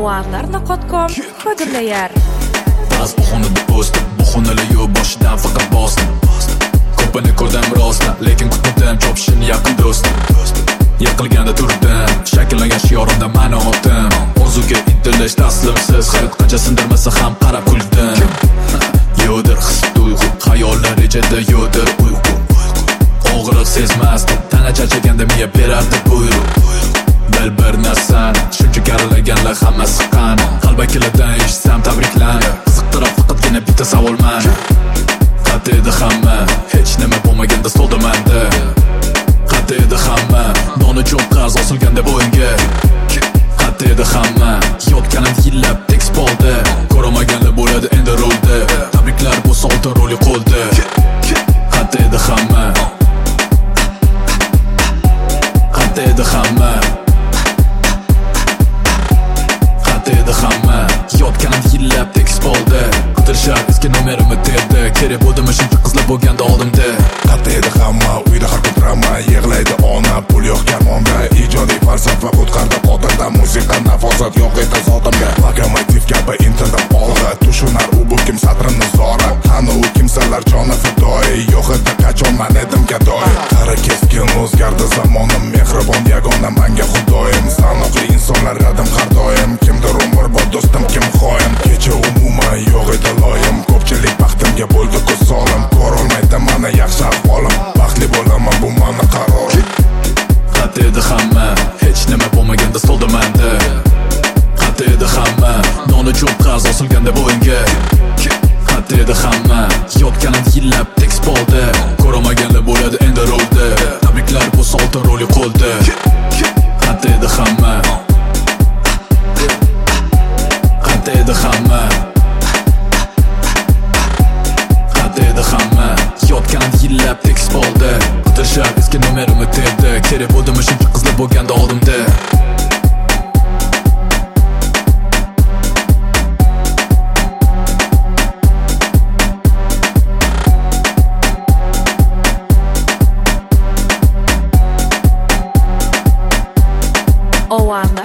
Ovarlar.com ko'dirlayar. Ba'z bahonada o'sdim, bahonalar yo'q, boshidan faqat bosdim. Ko'pini ko'rdim rostla, lekin kutmadim chopishini yaqin do'stim. Yiqilganda turdim, shakllangan shiorimda ma'no oldim. O'ziga intilish taslimsiz, hayot qancha sindirmasa ham qarab kuldim. Yo'dir his tuyg'u, xayollar ijada yo'dir uyqu. Og'riq sezmasdim, tana charchaganda miya berardi buyruq. Bel bir narsani, shuncha karilaganlar hammasi qani. Qalbakilardan eshitsam tabriklan, qiziqtirib faqatgina bitta savol mani. Qat edi hamma, hech nima bo'lmaganda stolda manda. Qat edi hamma, doni cho'p qarz osilganda bo'yinga. Qat edi hamma, yotganim yillab tekst bo'ldi. Ko'rmaganlar bo'ladi endi rolda. Tabriklar bu solta roli qo'lda. Qat edi hamma, qat edi hamma, qat edi hamma, yotganim yillab tekst bo'ldi. Qidirishar eski nomerimni terdi. Kerak bo'ldimi shuncha qizlar bo'lganda oldimda. Qat edi hamma, uyda har kun drama, yig'laydi ona, pul yo'q karmonda. Ijodiy falsafa o'tqanda qotilda, musiqa nafosat yo'q edi zotimga. Lokomotiv kabi intildim olg'a, tushunar u bu kim satrimni zora. Qani u kimsalar joni fidoi, yo'q edi qachon man edim gadoy. Qara keskin o'zgardi zamonim, mehribon yagona menga xudoyim. Sanoqli insonlar radim har doim, kimdir umrbod do'stim, kim xoin. Kecha umuman yo'q edi loyim, ko'pchilik baxtimga bo'ldi ko'z solim. Ko'rolmaydi mana yaxshi ahvolim, baxtli bo'laman bu mani qarorim. Qat edi hamma, hech nima bo'lmaganda stolda manda. Qat edi hamma, doni cho'p qarz osilganda bo'yinga. Qat edi hamma, yotganim yillab tekst bo'ldi. Ko'rmaganlar bo'ladi endi rolda. Tabriklar bu solta roli qo'lda. Qat edi hamma, qat edi hamma, qat edi hamma, yotganim yillab tekst bo'ldi. Qidirishar eski nomerimni terdi. Kerak bo'ldimi shuncha qizlar bo'lganda oldimda. Ovarlar